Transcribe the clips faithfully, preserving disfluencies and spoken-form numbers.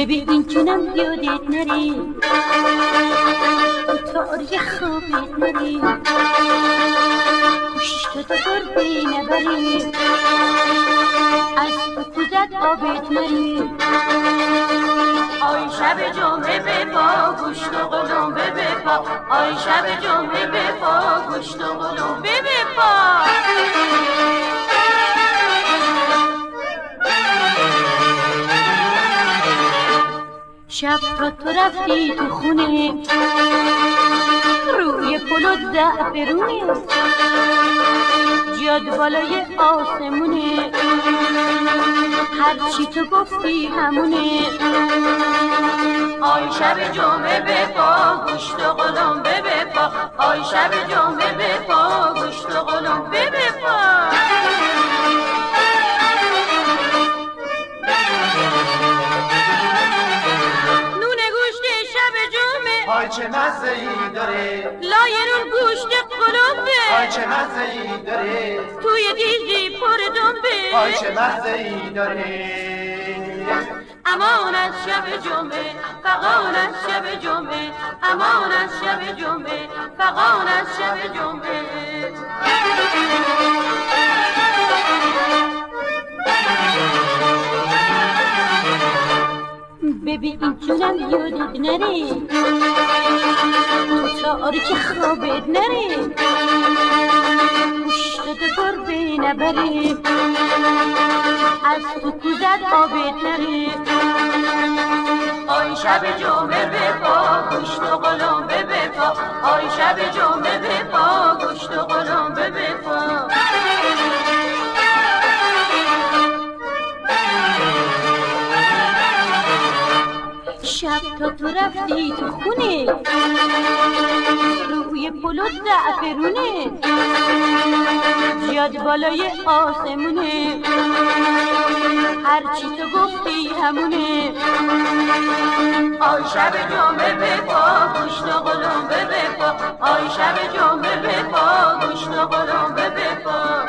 ببین جونم یادت نری، تاریخ خوابت نری، پشت تو گربه نبری، از تو کوزت آبت نری. آی شب جمعه به پا گوشت و قلمبه به پا، آی شب جمعه به پا گوشت و قلمبه به پا. شب تا تو رفتی تو خونه، روی پل و زعفرونه، جاد بالای آسمونه، هرچی تو گفتی همونه. آی شب جمعه به پا گوشت و قلمبه به پا، آی شب جمعه به پا گوشت و قلمبه به پا. آی چه مزه ای داره، لای نون گوشت قلمبه، آی چه مزه ای داره، توی دیزی پر دنبه، آی چه مزه ای داره. امان از شب جمعه، فغان از شب جمعه، امان از شب جمعه، فغان از شب جمعه. ببین جونم یادت نری، تو تاریک خوابت نری، پشت تو گربه نبری، از تو کوزت آبت نری. آی شب جمعه به پا گوشت و قلمبه به پا، آی شب جمعه به پا گوشت و قلمبه به پا. شب تا تو رفتی تو خونه، روی پل و زعفرونه، جاد بالای آسمونه، هرچی تو گفتی همونه. آی شب جمعه به پا گوشت و قلمبه به پا، آی شب جمعه به پا گوشت و قلمبه به پا.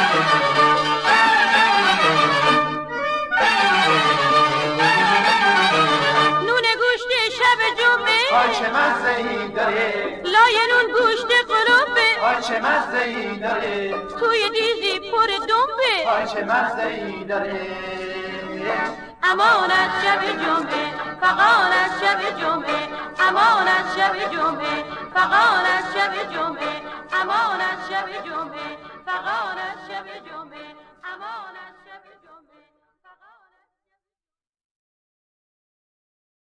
آی چه مزه ای داره، لای نون گوشت قلمبه، آی چه مزه ای داره، توی دیزی پر دنبه، آی چه مزه ای داره. امان از شب جمعه، فغان از شب جمعه، امان از شب جمعه، فغان از شب جمعه، امان از شب جمعه، فغان از شب جمعه.